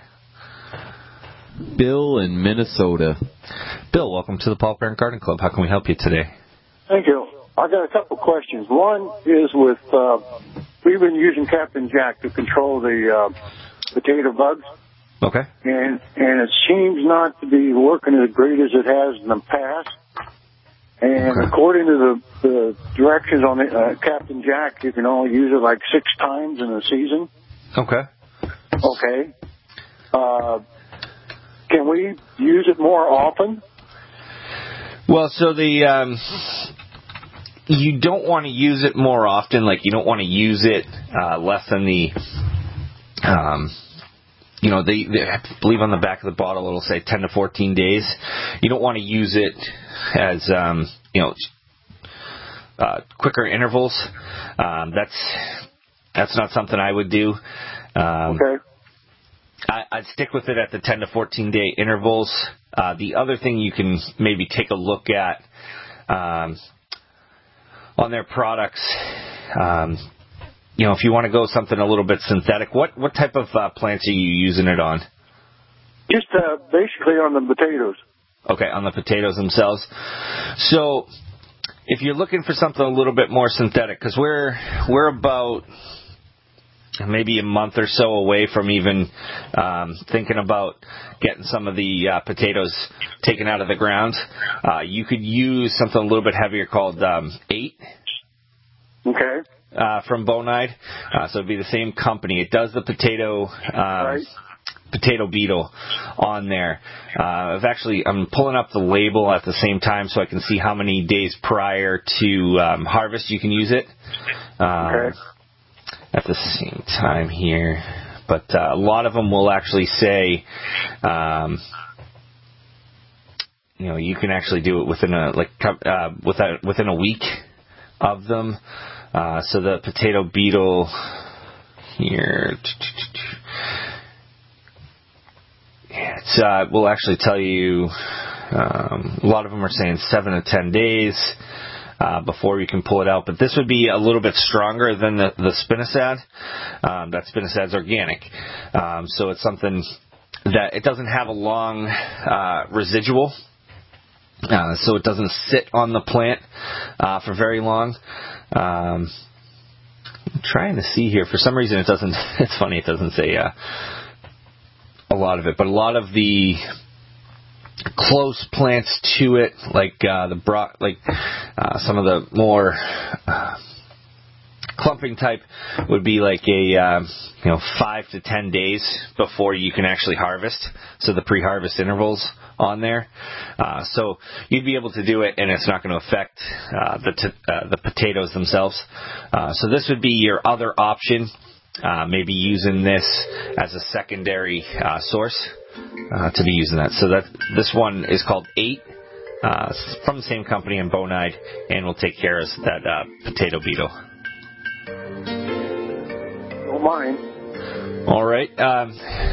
Bill in Minnesota. Bill, welcome to the Paul Parent Garden Club. How can we help you today? Thank you. I got a couple questions. One is with, uh, we've been using Captain Jack to control the uh, potato bugs. Okay. And and it seems not to be working as great as it has in the past. And okay. according to the, the directions on the, uh, Captain Jack, you can only use it like six times in a season. Okay. Okay. Uh, can we use it more often? Well, so the um, you don't want to use it more often. Like you don't want to use it uh, less than the. Um, You know, they, they, I believe on the back of the bottle it'll say ten to fourteen days. You don't want to use it as, um, you know, uh, quicker intervals. Um, that's that's not something I would do. Um, okay. I, I'd stick with it at the ten to fourteen day intervals. Uh, the other thing you can maybe take a look at um, on their products. Um, You know, if you want to go something a little bit synthetic, what, what type of uh, plants are you using it on? Just uh, basically on the potatoes. Okay, on the potatoes themselves. So, if you're looking for something a little bit more synthetic, because we're we're about maybe a month or so away from even um, thinking about getting some of the uh, potatoes taken out of the ground, uh, you could use something a little bit heavier called um, eight. Okay. Uh, from Bonide, uh, so it'd be the same company. It does the potato um, right. potato beetle on there. Uh, I've actually I'm pulling up the label at the same time so I can see how many days prior to um, harvest you can use it. Um, okay. At the same time here, but uh, a lot of them will actually say, um, you know, you can actually do it within a like uh, within within a week of them. Uh, so the potato beetle here, it's uh, will actually tell you. Um, a lot of them are saying seven to ten days. Uh, before you can pull it out. But this would be a little bit stronger than the, the spinosad. Um, that spinosad's organic. Um, so it's something that it doesn't have a long uh, residual. Uh, so it doesn't sit on the plant uh, for very long. Um, I'm trying to see here. For some reason it doesn't, it's funny, it doesn't say uh, a lot of it. But a lot of the close plants to it, like uh, the bro- like uh, some of the more uh, clumping type, would be like a uh, you know five to ten days before you can actually harvest. So the pre-harvest intervals on there. Uh, so you'd be able to do it, and it's not going to affect uh, the t- uh, the potatoes themselves. Uh, so this would be your other option. Uh, maybe using this as a secondary uh, source. Uh, to be using that. So that this one is called eight, uh, from the same company in Bonide, and will take care of that uh, potato beetle. Don't mind. All right. Um,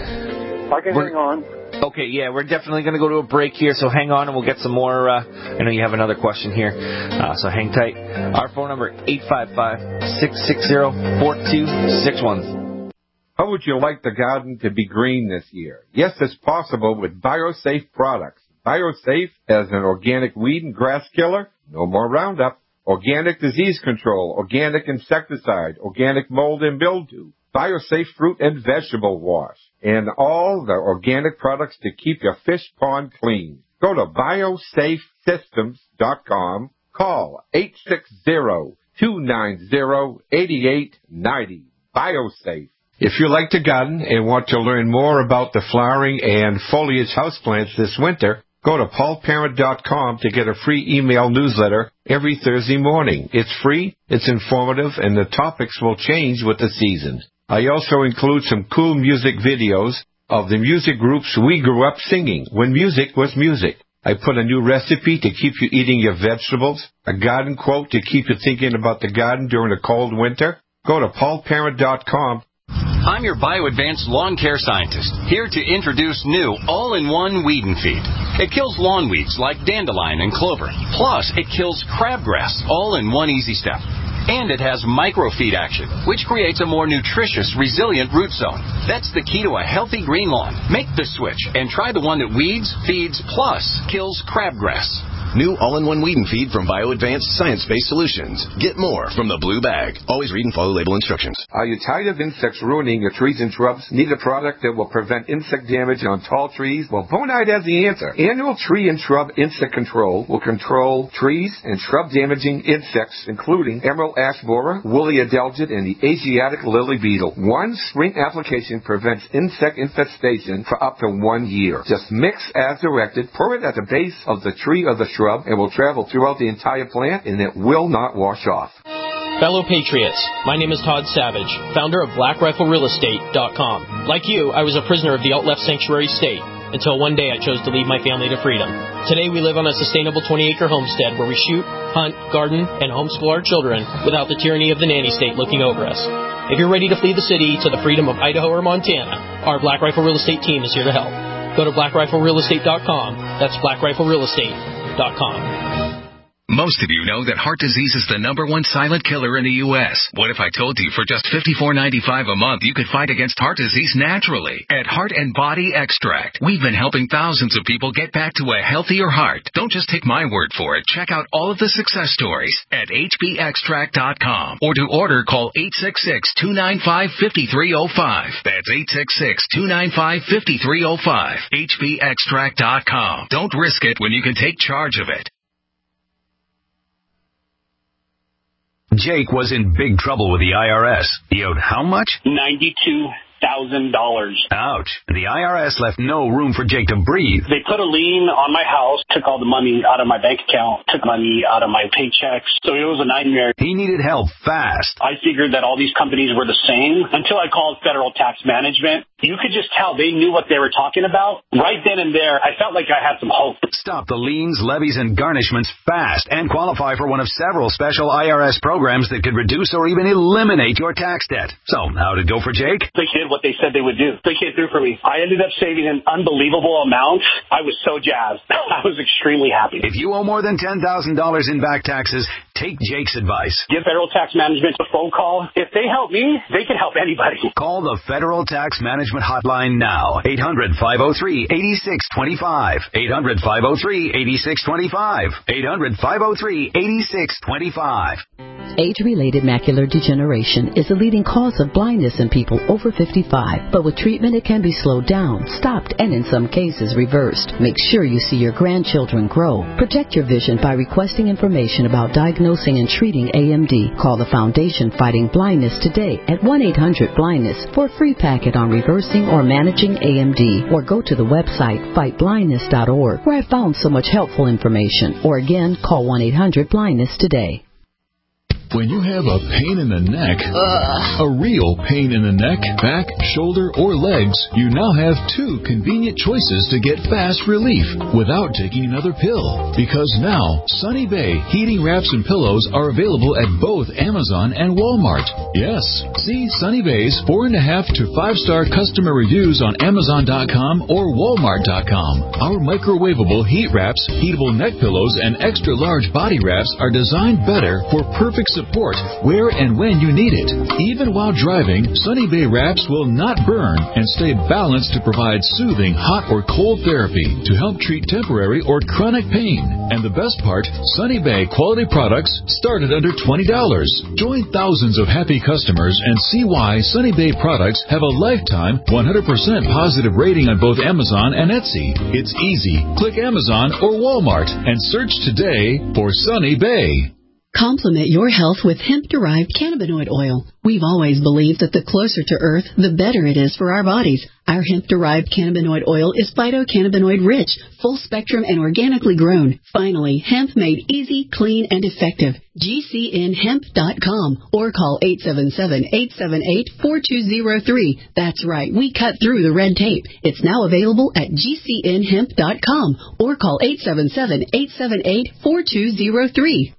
I can hang on. Okay, yeah, we're definitely going to go to a break here, so hang on and we'll get some more. Uh, I know you have another question here, uh, so hang tight. Our phone number, eight five five, six six zero, four two six one. How would you like the garden to be green this year? Yes, it's possible with BioSafe products. BioSafe as an organic weed and grass killer, no more Roundup, organic disease control, organic insecticide, organic mold and mildew, BioSafe fruit and vegetable wash, and all the organic products to keep your fish pond clean. Go to biosafe systems dot com, call eight six zero, two nine zero, eight eight nine zero. BioSafe. If you like to garden and want to learn more about the flowering and foliage houseplants this winter, go to paul parent dot com to get a free email newsletter every Thursday morning. It's free, it's informative, and the topics will change with the seasons. I also include some cool music videos of the music groups we grew up singing when music was music. I put a new recipe to keep you eating your vegetables, a garden quote to keep you thinking about the garden during a cold winter. Go to paul parent dot com. I'm your BioAdvanced lawn care scientist, here to introduce new all-in-one weed and feed. It kills lawn weeds like dandelion and clover. Plus, it kills crabgrass, all in one easy step. And it has microfeed action, which creates a more nutritious, resilient root zone. That's the key to a healthy green lawn. Make the switch and try the one that weeds, feeds, plus kills crabgrass. New all-in-one weed and feed from BioAdvanced Science-Based Solutions. Get more from the blue bag. Always read and follow label instructions. Are you tired of insects ruining your trees and shrubs? Need a product that will prevent insect damage on tall trees? Well, Bonide has the answer. Annual Tree and Shrub Insect Control will control trees and shrub-damaging insects, including emerald ash borer, woolly adelgid, and the Asiatic lily beetle. One spring application prevents insect infestation for up to one year. Just mix as directed, pour it at the base of the tree or the shrub, and will travel throughout the entire plant, and it will not wash off. Fellow Patriots, my name is Todd Savage, founder of black rifle real estate dot com. Like you, I was a prisoner of the alt-left sanctuary state, until one day I chose to lead my family to freedom. Today we live on a sustainable twenty-acre homestead where we shoot, hunt, garden, and homeschool our children without the tyranny of the nanny state looking over us. If you're ready to flee the city to the freedom of Idaho or Montana, our Black Rifle Real Estate team is here to help. Go to black rifle real estate dot com. That's black rifle real estate dot com. Most of you know that heart disease is the number one silent killer in the U S What if I told you for just fifty-four ninety-five a month you could fight against heart disease naturally? At Heart and Body Extract, we've been helping thousands of people get back to a healthier heart. Don't just take my word for it. Check out all of the success stories at h b extract dot com. Or to order, call eight six six, two nine five, five three zero five. That's eight six six, two nine five, five three zero five. h b extract dot com. Don't risk it when you can take charge of it. Jake was in big trouble with the I R S. He owed how much? ninety-two thousand dollars. Ouch. The I R S left no room for Jake to breathe. They put a lien on my house, took all the money out of my bank account, took money out of my paychecks. So it was a nightmare. He needed help fast. I figured that all these companies were the same until I called Federal Tax Management. You could just tell they knew what they were talking about. Right then and there, I felt like I had some hope. Stop the liens, levies, and garnishments fast and qualify for one of several special I R S programs that could reduce or even eliminate your tax debt. So, how'd it go for Jake? They did what they said they would do. They came through for me. I ended up saving an unbelievable amount. I was so jazzed. I was extremely happy. If you owe more than ten thousand dollars in back taxes, take Jake's advice. Give Federal Tax Management a phone call. If they help me, they can help anybody. Call the Federal Tax Management Hotline now. eight hundred, five oh three, eight six two five. eight hundred, five oh three, eight six two five. eight hundred, five oh three, eight six two five. Age-related macular degeneration is the leading cause of blindness in people over fifty-five. But with treatment, it can be slowed down, stopped, and in some cases reversed. Make sure you see your grandchildren grow. Protect your vision by requesting information about diagnosing and treating A M D. Call the Foundation Fighting Blindness today at one eight hundred blindness for a free packet on reversing or managing A M D. Or go to the website fight blindness dot org, where I found so much helpful information. Or again, call one eight hundred blindness today. When you have a pain in the neck, Ugh. a real pain in the neck, back, shoulder, or legs, you now have two convenient choices to get fast relief without taking another pill. Because now, Sunny Bay heating wraps and pillows are available at both Amazon and Walmart. Yes, see Sunny Bay's four and a half to five star customer reviews on Amazon dot com or Walmart dot com. Our microwavable heat wraps, heatable neck pillows, and extra large body wraps are designed better for perfect support where and when you need it. Even while driving, Sunny Bay wraps will not burn and stay balanced to provide soothing hot or cold therapy to help treat temporary or chronic pain. And the best part, Sunny Bay quality products start at under twenty dollars. Join thousands of happy customers and see why Sunny Bay products have a lifetime one hundred percent positive rating on both Amazon and Etsy. It's easy. Click Amazon or Walmart and search today for Sunny Bay. Complement your health with hemp-derived cannabinoid oil. We've always believed that the closer to Earth, the better it is for our bodies. Our hemp-derived cannabinoid oil is phytocannabinoid-rich, full-spectrum, and organically grown. Finally, hemp made easy, clean, and effective. G C N hemp dot com or call eight seven seven, eight seven eight, four two zero three. That's right, we cut through the red tape. It's now available at G C N hemp dot com or call eight seven seven, eight seven eight, four two zero three.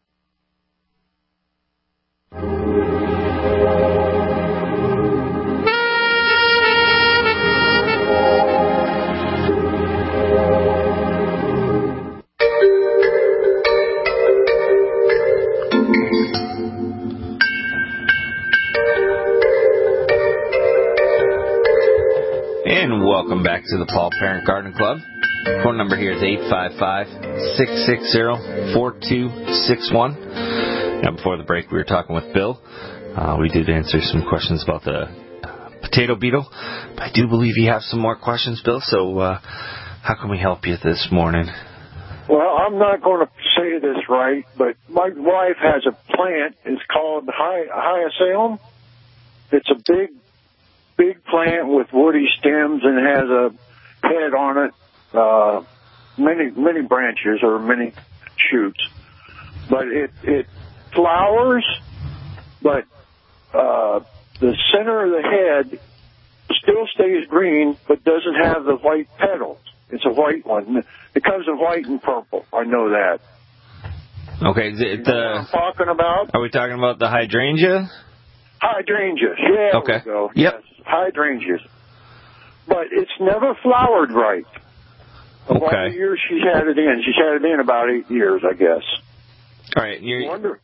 And welcome back to the Paul Parent Garden Club. Phone number here is eight five five, six six zero, four two six one. Now, before the break, we were talking with Bill. Uh, we did answer some questions about the uh, potato beetle. But I do believe you have some more questions, Bill. So uh, how can we help you this morning? Well, I'm not going to say this right, but my wife has a plant. It's called hy- Hyoscillum. It's a big, big plant with woody stems and has a head on it, uh, many, many branches or many shoots. But it, it flowers, but uh, the center of the head still stays green, but doesn't have the white petals. It's a white one. It comes in white and purple. I know that. Okay, the, you know what I'm talking about? Are we talking about the hydrangea? Hydrangeas, yeah. Okay. There we go. Yep. Yes, hydrangeas. But it's never flowered right. Of okay. all the years she's had it in, she's had it in about eight years, I guess. All right. You're, Wonder.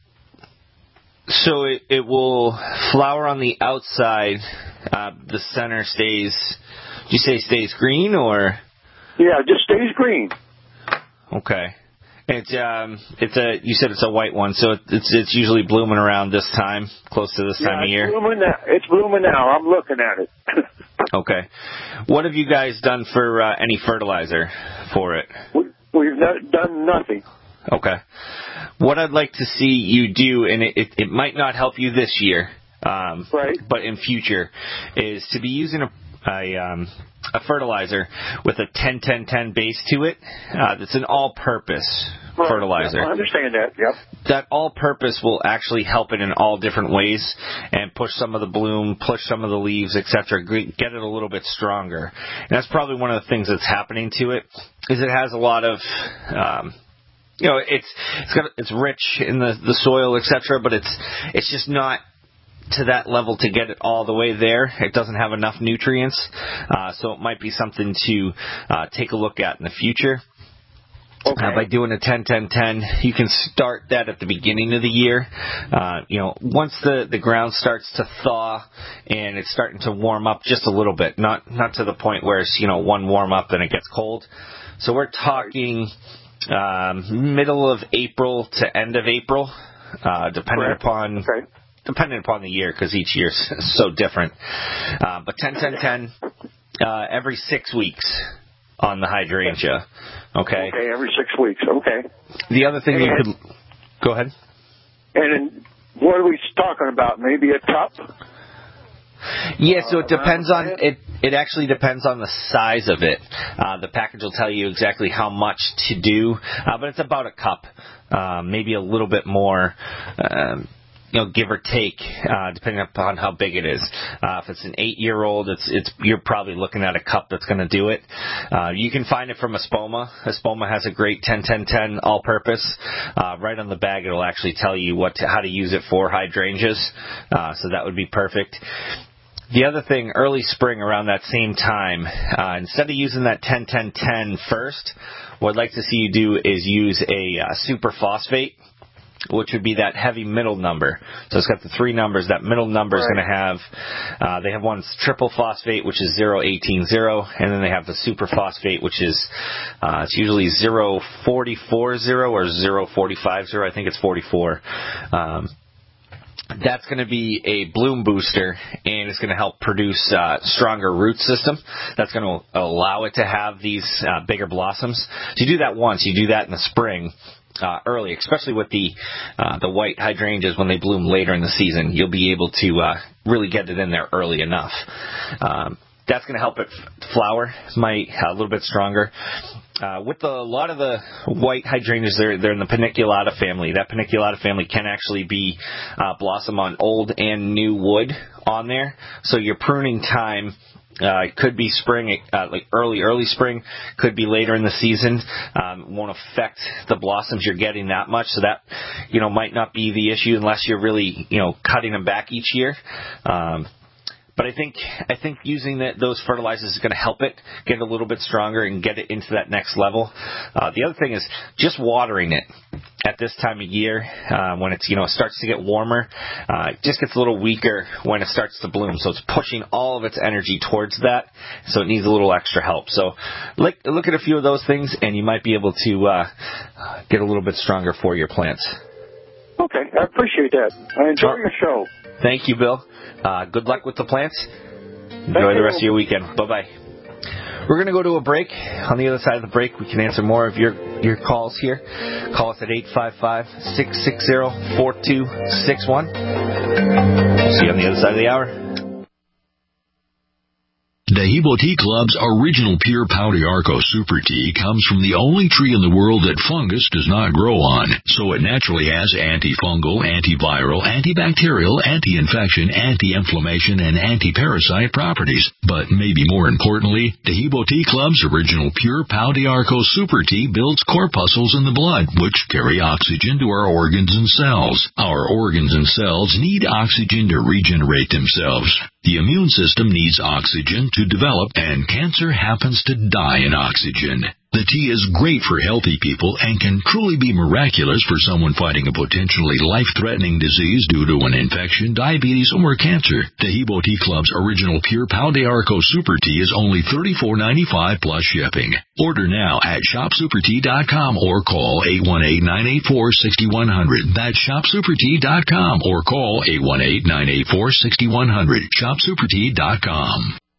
So it, it will flower on the outside. Uh, the center stays. Did you say stays green or? Yeah, it just stays green. Okay. It's um, it's a. You said it's a white one, so it's it's usually blooming around this time, close to this yeah, time of year. It's blooming now. It's blooming now. I'm looking at it. Okay. What have you guys done for uh, any fertilizer for it? We, we've not done nothing. Okay. What I'd like to see you do, and it, it, it might not help you this year, um, right. but in future, is to be using a a, um, a fertilizer with a ten ten ten base to it. Uh, that's an all-purpose right. fertilizer. Yeah, I understand that. Yep. That all-purpose will actually help it in all different ways and push some of the bloom, push some of the leaves, et cetera. Get it a little bit stronger. And that's probably one of the things that's happening to it. Is it has a lot of um, you know, it's it's got it's rich in the the soil, et cetera. But it's it's just not to that level to get it all the way there. It doesn't have enough nutrients, uh, so it might be something to uh, take a look at in the future. Okay. Uh, by doing a ten ten ten, you can start that at the beginning of the year. Uh, you know, once the, the ground starts to thaw and it's starting to warm up just a little bit, not not to the point where it's, you know, one warm up and it gets cold. So we're talking um, middle of April to end of April, uh, depending Correct. upon... Okay. Depending upon the year, because each year's so different. Uh, but ten ten ten uh, every six weeks on the hydrangea. Okay? Okay, every six weeks. Okay. The other thing and, you could... Go ahead. And then what are we talking about? Maybe a cup? Yeah, so it depends on... It It actually depends on the size of it. Uh, the package will tell you exactly how much to do, uh, but it's about a cup, uh, maybe a little bit more... Um, you know, give or take, uh, depending upon how big it is. Uh, if it's an eight-year-old, it's it's you're probably looking at a cup that's going to do it. Uh, you can find it from Espoma. Espoma has a great ten ten ten all-purpose. Uh, right on the bag, it'll actually tell you what to, how to use it for hydrangeas. Uh, so that would be perfect. The other thing, early spring around that same time, uh, instead of using that ten ten ten first, what I'd like to see you do is use a uh, super phosphate, which would be that heavy middle number. So it's got the three numbers. That middle number is right. going to have, uh, they have one triple phosphate, which is zero eighteen zero, and then they have the super phosphate, which is, uh, it's usually zero forty-four zero or zero forty-five zero. I think it's forty-four. Um, That's going to be a bloom booster, and it's going to help produce uh, stronger root system. That's going to allow it to have these uh, bigger blossoms. So you do that once. You do that in the spring. Uh, early, especially with the uh, the white hydrangeas when they bloom later in the season, you'll be able to uh, really get it in there early enough. Um, that's going to help it f- flower, might a little bit stronger. Uh, with the, a lot of the white hydrangeas, they're, they're in the paniculata family. That paniculata family can actually be uh, blossom on old and new wood on there. So your pruning time Uh, it could be spring, uh, like early, early spring, could be later in the season. Um, won't affect the blossoms you're getting that much, so that, you know, might not be the issue unless you're really, you know, cutting them back each year. Um, but I think I think using the, those fertilizers is going to help it get a little bit stronger and get it into that next level. Uh, the other thing is just watering it at this time of year uh, when it's, you know, it starts to get warmer. Uh, it just gets a little weaker when it starts to bloom. So it's pushing all of its energy towards that. So it needs a little extra help. So look, look at a few of those things, and you might be able to uh, get a little bit stronger for your plants. Okay, I appreciate that. I enjoy your show. Thank you, Bill. Uh, good luck with the plants. Enjoy the rest of your weekend. Bye-bye. We're going to go to a break. On the other side of the break, we can answer more of your, your calls here. Call us at eight five five, six six zero, four two six one. We'll see you on the other side of the hour. Dehibo Tea Club's original pure Pau d'Arco Super Tea comes from the only tree in the world that fungus does not grow on, so it naturally has antifungal, antiviral, antibacterial, anti-infection, anti-inflammation, and anti-parasite properties. But maybe more importantly, Dehibo Tea Club's original pure Pau d'Arco Super Tea builds corpuscles in the blood, which carry oxygen to our organs and cells. Our organs and cells need oxygen to regenerate themselves. The immune system needs oxygen to develop, and cancer happens to die in oxygen. The tea is great for healthy people and can truly be miraculous for someone fighting a potentially life-threatening disease due to an infection, diabetes, or cancer. Dehibo Tea Club's original pure Pau d'Arco Super Tea is only thirty-four ninety-five plus shipping. Order now at shop super tea dot com or call eight one eight, nine eight four, six one zero zero. That's shop super tea dot com or call eight one eight, nine eight four, six one zero zero. shop super tea dot com.